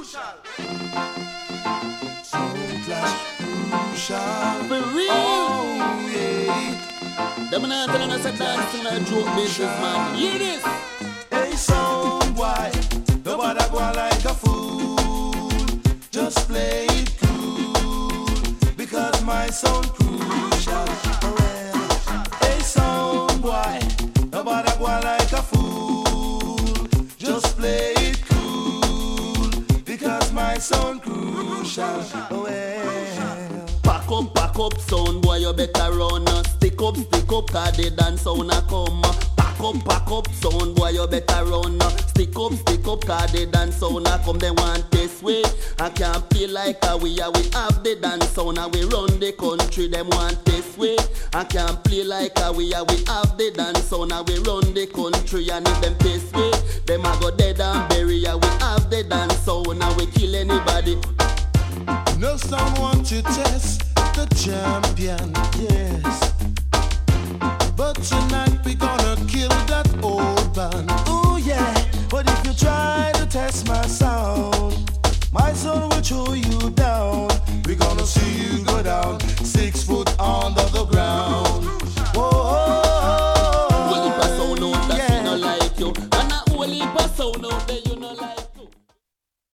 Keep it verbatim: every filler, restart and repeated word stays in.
Sound clash crucial. For real. Oh yeah. Them not telling us a dance in a joke business, man. Hear this. Hey, sound boy, nobody go like a fool. Just play it cool, because my sound crucial. Hey, sound boy, nobody go like a fool. Just play it cool, because my sound crucial. Well, pack up, pack up, sound boy, you better run. Stick up, stick up, cause the dance sound a come. Pack up, pack up, sound boy, you better run. Stick up, stick up, cause the dance sound a come. They want this way. I can't feel like a we are. We have the dance sound and we run the country. Them want this way. I can't play like a we are. We have the dance sound and we run the country. And if them this way, them a go dead and bury. We have the dance sound and we kill anybody. no sound want to test the champion, yes. But tonight we gonna kill that old band. Ooh yeah, but if you try to test my sound, my soul will show you